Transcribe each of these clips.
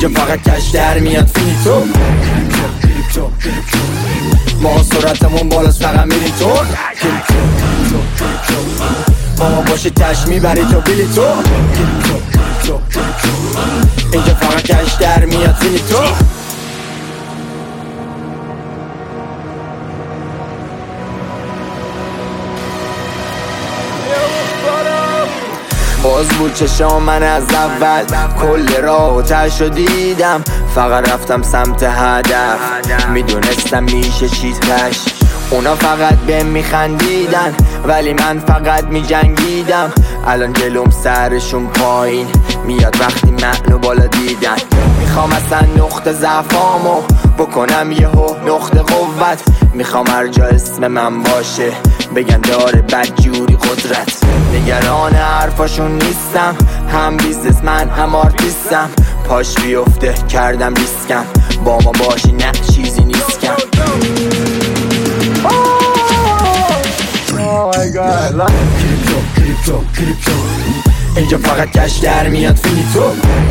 اینجا فقط کش در میاد فینیتو. ما سرعتمون بالاست فقط میریم تو. ماما باشه تش میبری تو بیلی تو. اینجا فقط کش در میاد فینیتو. باز بود چشام من از اول، کل راه تش رو دیدم، فقط رفتم سمت هدف. میدونستم میشه چیزش، اونا فقط بهم میخندیدن ولی من فقط میجنگیدم. الان جلوم سرشون پایین میاد وقتی منو بالا دیدن. میخوام اصلا نقطه ضعفامو بکنم یهو نقطه قوت. میخوام هر جا اسم من باشه بگن داره بدجوری قدرت. نگران حرفاشون نیستم، هم بیزنسمن هم آرتیستم. پاش بیفته کردم ریسکم، با ما باشی نه چیزی نیستم. اینجا فقط کش در میاد فینیتو.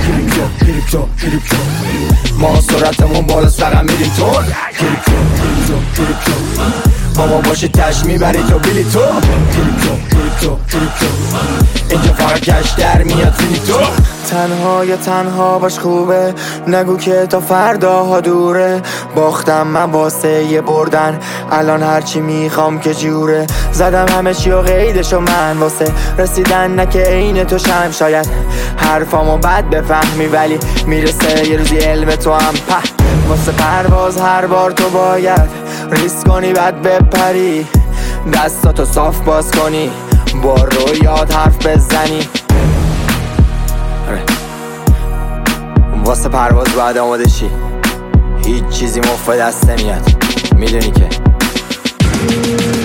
ما سرعتمون بالاست فقط میریم تو. ماما باشه تش میبری تو بیلی تو. اینجا فقط کش در میاد فینیتو. تنها یا تنها باش خوبه، نگو که تا فرداها دوره. باختم من واسه یه بردن، الان هرچی میخوام که جوره. زدم همه چی و قیدشو من واسه رسیدن، نه که عین تو شم. شاید حرفامو بد بفهمی ولی میرسه یه روزی علم تو هم. واسه پرواز هر بار تو باید ریسک کنی بعد بپری، دستاتو صاف باز کنی، با رویات حرف بزنی. واسه پرواز باید آماده شی، هیچ چیزی مفت دست نمیاد، میدونی که